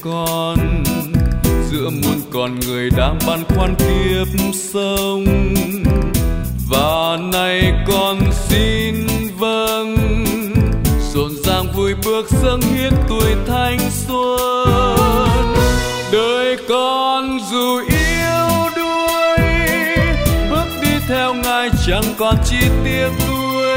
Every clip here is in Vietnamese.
con giữa muôn con người đang băn khoăn kiếp sống. Và nay con xin vâng, rộn ràng vui bước dâng hiến tuổi thanh xuân. Đời con dù yếu đuối, bước đi theo Ngài chẳng còn chi tiếc nuối.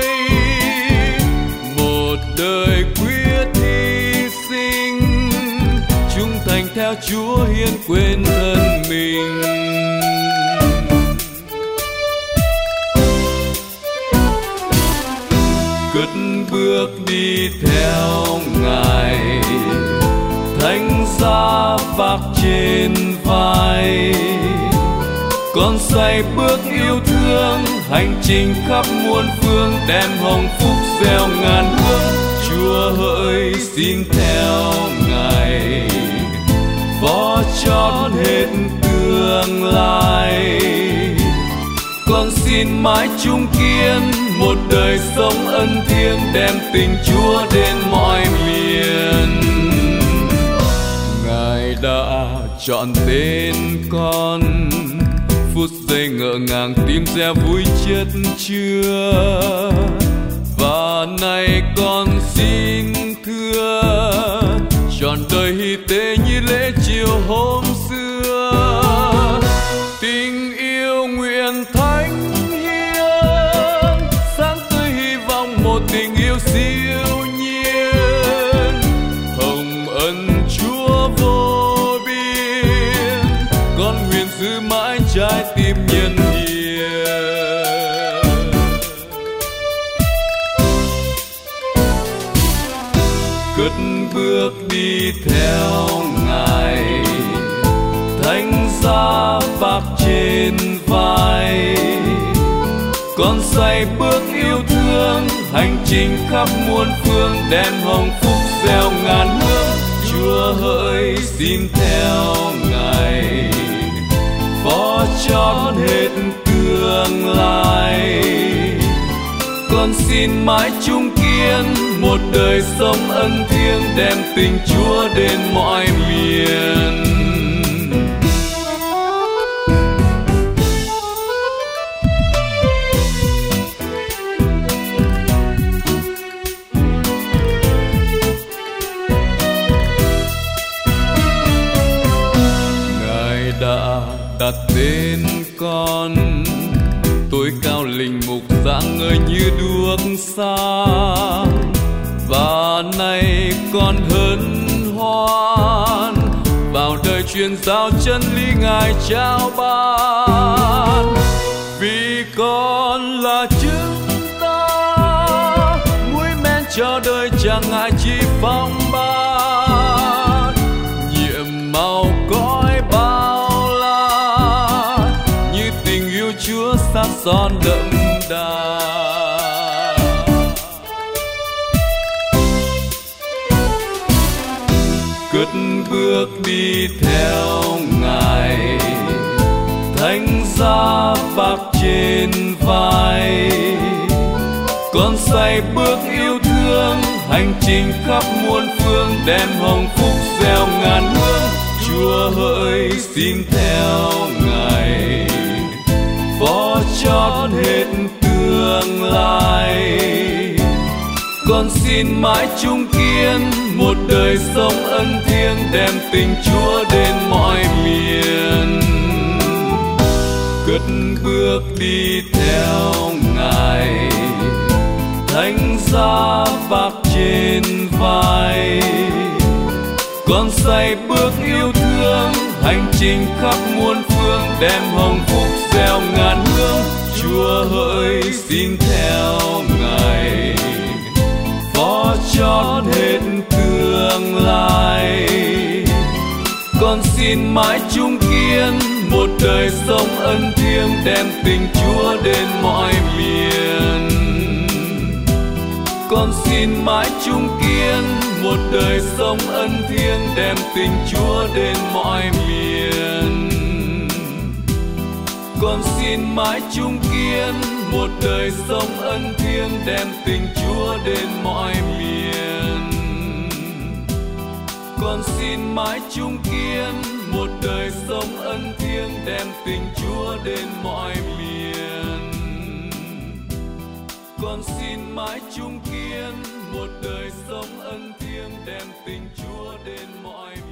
Một đời quyết hy sinh, trung thành theo Chúa hiến quên thân mình. Cất bước đi theo Ngài, thánh giá vác trên vai. Con say bước yêu thương, hành trình khắp muôn phương, đem hồng phúc gieo ngàn hương. Chúa hỡi xin theo Ngài, phó chót hết tương lai. Con xin mãi chung kiên, một đời sống ân thiêng, đem tình Chúa đến mọi miền. Ngài đã chọn tên con, phút giây ngỡ ngàng tim gieo vui chất chứa. Và nay con xin thưa, trọn đời hy tế như lễ chiều hôm xưa. Tình yêu nguyện thánh hiến, sáng tươi hy vọng một tình yêu siêu nhiên. Hồng ân Chúa vô biên, con nguyện giữ mãi trái tim nhân hiền. Cất bước đi theo Ngài, thánh giá vác trên vai. Con say bước yêu thương, hành trình khắp muôn phương, đem hồng phúc gieo ngàn hương. Chúa hỡi xin theo Ngài, phó chót hết tương lai. Con xin mãi chung kiên, một đời sống ân thiêng, đem tình Chúa đến mọi miền. Ngài đã đặt tên con, tôi cao linh mục dạng ngời như đuốc sáng. Và nay con hân hoan, vào đời truyền giao chân lý Ngài trao ban. Vì con là chứng ta, muối men cho đời chẳng ngại chi phong ba. Nhiệm màu cõi bao la, như tình yêu Chúa sát son đậm đà. Cất bước đi theo Ngài, thánh giá vác trên vai. Con say bước yêu thương, hành trình khắp muôn phương, đem hồng phúc gieo ngàn hương. Chúa hỡi xin theo Ngài, phó chót hết tương lai. Con xin mãi chung kiên, một đời sống ân thiêng, đem tình Chúa đến mọi miền. Cất bước đi theo Ngài, thánh giá vác trên vai. Con say bước yêu thương, hành trình khắp muôn phương, đem hồng phúc gieo ngàn hương. Chúa hỡi xin theo Ngài, phó chót hết tương lai. Con xin mãi chung kiên, một đời sống ân thiêng, đem tình Chúa đến mọi miền. Con xin mãi chung kiên, một đời sống ân thiêng, đem tình Chúa đến mọi miền. Con xin mãi chung kiên, một đời sống ân thiêng, đem tình Chúa đến mọi miền. Con xin mãi chung kiên một đời sống ân thiêng, đem tình Chúa đến mọi miền. Con xin mãi chung kiên một đời sống ân thiêng, đem tình Chúa đến mọi miền.